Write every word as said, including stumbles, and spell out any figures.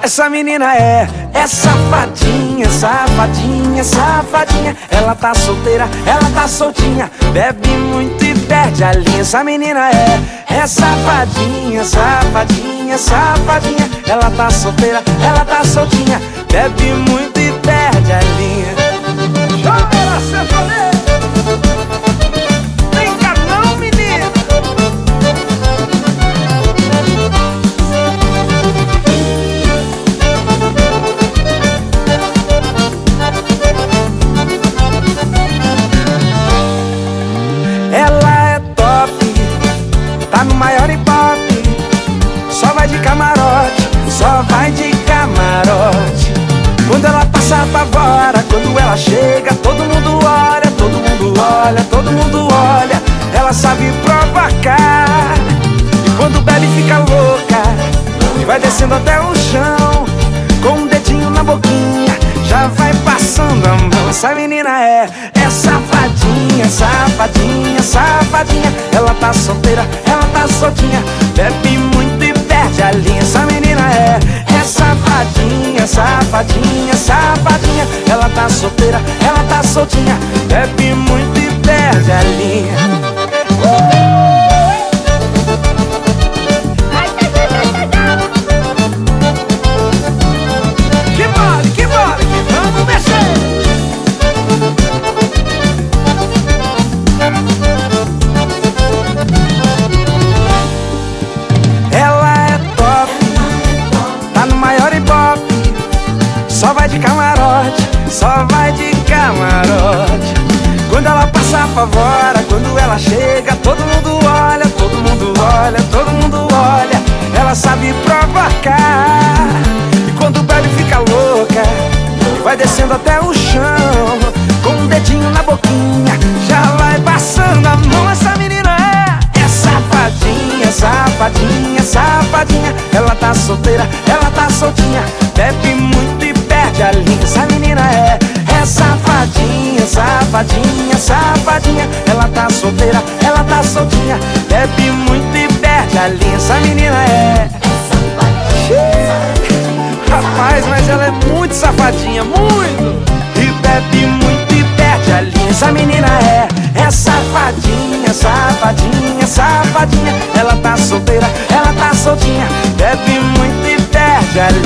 Essa menina é, é safadinha, safadinha, safadinha. Ela tá solteira, ela tá soltinha, bebe muito e perde a linha. Essa menina é, é safadinha, safadinha, safadinha. Ela tá solteira, ela tá soltinha, bebe muito e perde a linha. Chama ela, sanfoneira! Brinca não, menina! Ela é top, tá no maior hip-hop, só vai de camarote, só vai de camarote. Quando ela passa apavora, quando ela chega, todo mundo olha, todo mundo olha, todo mundo olha. Ela sabe provocar, e quando bebe fica louca, e vai descendo até o chão, com um dedinho na boquinha, já vai passando a mão. Essa menina é, é safadinha, safadinha, safadinha. Ela tá solteira, ela tá soltinha, bebe muito e perde a linha. Essa menina é, é safadinha, safadinha, safadinha. Ela tá solteira, ela tá soltinha, bebe muito e perde a linha. Que mole, que mole, que vamos mexer. Ela é top, tá no maior hip-hop, só vai de camarote, só vai de camarote. Quando ela passa apavora, quando ela chega, todo mundo olha, todo mundo olha, todo mundo olha. Ela sabe provocar, e quando bebe fica louca, e vai descendo até o chão, com um dedinho na boquinha, já vai passando a mão. Essa menina é, é safadinha, safadinha, safadinha. Ela tá solteira, ela tá soltinha, bebe muito e perde a linha. Essa menina é, é safadinha, safadinha, safadinha. Ela tá solteira, ela tá soltinha, bebe muito e perde a linha. Essa menina é, rapaz, mas ela é muito safadinha, muito, e bebe muito e perde a linha. Essa menina é, é safadinha, safadinha, safadinha. Ela tá solteira, ela tá soltinha, bebe muito e perde a linha.